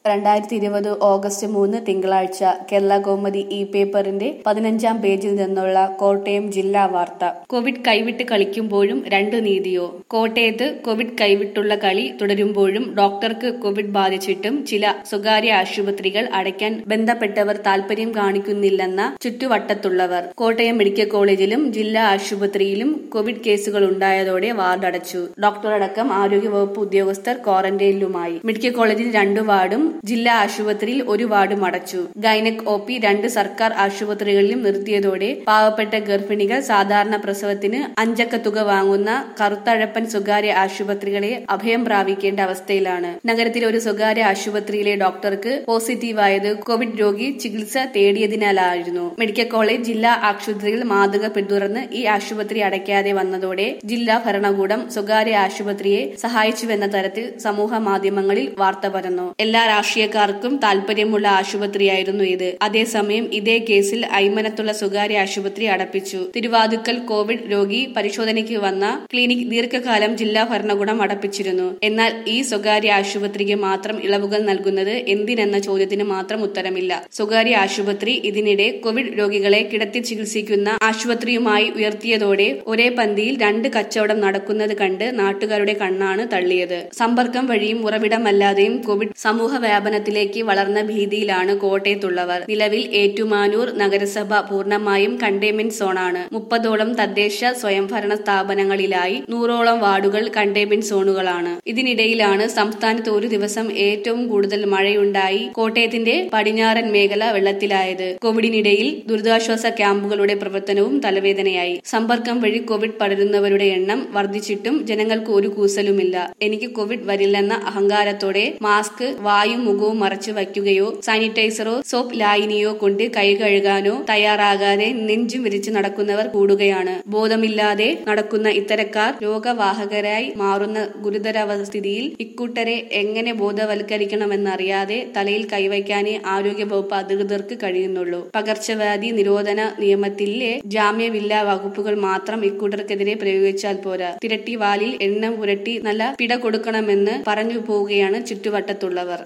2020 August 3 തിങ്കളാഴ്ച കേരളകൗമുദി പേപ്പറിന്റെ 15-ാം പേജിൽ നിന്നുള്ള കോട്ടയം ജില്ലാ വാർത്ത. കോവിഡ് കൈവിട്ട് കളിക്കുമ്പോഴും രണ്ട് നീതിയോ? കോട്ടയത്ത് കോവിഡ് കൈവിട്ടുള്ള കളി തുടരുമ്പോഴും ഡോക്ടർക്ക് കോവിഡ് ബാധിച്ചിട്ടും ചില സ്വകാര്യ ആശുപത്രികൾ അടയ്ക്കാൻ ബന്ധപ്പെട്ടവർ താൽപര്യം കാണിക്കുന്നില്ലെന്ന ചുറ്റുവട്ടത്തുള്ളവർ. കോട്ടയം മെഡിക്കൽ കോളേജിലും ജില്ലാ ആശുപത്രിയിലും കോവിഡ് കേസുകൾ ഉണ്ടായതോടെ വാർഡ് അടച്ചു. ഡോക്ടറടക്കം ആരോഗ്യവകുപ്പ് ഉദ്യോഗസ്ഥർ ക്വാറന്റൈനിലുമായി. മെഡിക്കൽ കോളേജിൽ 2 വാർഡും ജില്ലാ ആശുപത്രിയിൽ 1 വാർഡും അടച്ചു. ഗൈനക് OP 2 സർക്കാർ ആശുപത്രികളിലും നിർത്തിയതോടെ പാവപ്പെട്ട ഗർഭിണികൾ സാധാരണ പ്രസവത്തിന് 5 അക്ക തുക വാങ്ങുന്ന കറുത്തഴപ്പൻ സ്വകാര്യ ആശുപത്രികളെ അഭയം പ്രാപിക്കേണ്ട അവസ്ഥയിലാണ്. നഗരത്തിലെ ഒരു സ്വകാര്യ ആശുപത്രിയിലെ ഡോക്ടർക്ക് പോസിറ്റീവായത് കോവിഡ് രോഗി ചികിത്സ തേടിയതിനാലായിരുന്നു. മെഡിക്കൽ കോളേജ് ജില്ലാ ആശുപത്രിയിൽ മാതൃക പിന്തുടർന്ന് ഈ ആശുപത്രി അടയ്ക്കാതെ വന്നതോടെ ജില്ലാ ഭരണകൂടം സ്വകാര്യ ആശുപത്രിയെ സഹായിച്ചുവെന്ന തരത്തിൽ സമൂഹ മാധ്യമങ്ങളിൽ വാർത്ത പരന്നു. എല്ലാ രാഷ്ട്രീയക്കാർക്കും താൽപര്യമുള്ള ആശുപത്രിയായിരുന്നു ഇത്. അതേസമയം ഇതേ കേസിൽ അയ്മനത്തുള്ള സ്വകാര്യ ആശുപത്രി അടപ്പിച്ചു. തിരുവാതുക്കൽ കോവിഡ് രോഗി പരിശോധനയ്ക്ക് വന്ന ക്ലിനിക് ദീർഘകാലം ജില്ലാ ഭരണകൂടം അടപ്പിച്ചിരുന്നു. എന്നാൽ ഈ സ്വകാര്യ ആശുപത്രിക്ക് മാത്രം ഇളവുകൾ നൽകുന്നത് എന്തിനെന്ന ചോദ്യത്തിന് മാത്രം ഉത്തരമില്ല. സ്വകാര്യ ആശുപത്രി ഇതിനിടെ കോവിഡ് രോഗികളെ കിടത്തി ചികിത്സിക്കുന്ന ആശുപത്രിയുമായി ഉയർത്തിയതോടെ ഒരേ പന്തിയിൽ 2 കച്ചവടം നടക്കുന്നത് കണ്ട് നാട്ടുകാരുടെ കണ്ണാണ് തള്ളിയത്. സമ്പർക്കം വഴിയും ഉറവിടമല്ലാതെയും കോവിഡ് സമൂഹ വ്യാപനത്തിലേക്ക് വളർന്ന ഭീതിയിലാണ് കോട്ടയത്തുള്ളവർ. നിലവിൽ ഏറ്റുമാനൂർ നഗരസഭ പൂർണ്ണമായും കണ്ടെയ്ൻമെന്റ് സോണാണ്. 30ഓളം തദ്ദേശ സ്വയംഭരണ സ്ഥാപനങ്ങളിലായി 100ഓളം വാർഡുകൾ കണ്ടെയ്ൻമെന്റ് സോണുകളാണ്. ഇതിനിടയിലാണ് സംസ്ഥാനത്ത് ഒരു ദിവസം ഏറ്റവും കൂടുതൽ മഴയുണ്ടായി കോട്ടയത്തിന്റെ പടിഞ്ഞാറൻ മേഖല വെള്ളത്തിലായത്. കോവിഡിനിടയിൽ ദുരിതാശ്വാസ ക്യാമ്പുകളുടെ പ്രവർത്തനവും തലവേദനയായി. സമ്പർക്കം വഴി കോവിഡ് പടരുന്നവരുടെ എണ്ണം വർദ്ധിച്ചിട്ടും ജനങ്ങൾക്ക് ഒരു കൂസലുമില്ല. എനിക്ക് കോവിഡ് വരില്ലെന്ന അഹങ്കാരത്തോടെ മാസ്ക് വായും മുഖവും മറച്ചു വയ്ക്കുകയോ സാനിറ്റൈസറോ സോപ്പ് ലായനിയോ കൊണ്ട് കൈ കഴുകാനോ തയ്യാറാകാതെ നെഞ്ചും വിരിച്ച് നടക്കുന്നവർ കൂടുകയാണ്. ബോധമില്ലാതെ നടക്കുന്ന ഇത്തരക്കാർ രോഗവാഹകരായി മാറുന്ന ഗുരുതരാവസ്ഥിതിയിൽ ഇക്കൂട്ടരെ എങ്ങനെ ബോധവൽക്കരിക്കണമെന്നറിയാതെ തലയിൽ കൈവയ്ക്കാനേ ആരോഗ്യവകുപ്പ് അധികൃതർക്ക് കഴിയുന്നുള്ളൂ. പകർച്ചവ്യാധി നിരോധന നിയമത്തിലെ ജാമ്യമില്ലാ വകുപ്പുകൾ മാത്രം ഇക്കൂട്ടർക്കെതിരെ പ്രയോഗിച്ചാൽ പോരാ. തിരട്ടി വാലിൽ എണ്ണ പുരട്ടി നല്ല പിട കൊടുക്കണമെന്ന് പറഞ്ഞു പോവുകയാണ് ചുറ്റുവട്ടത്തുള്ളവർ.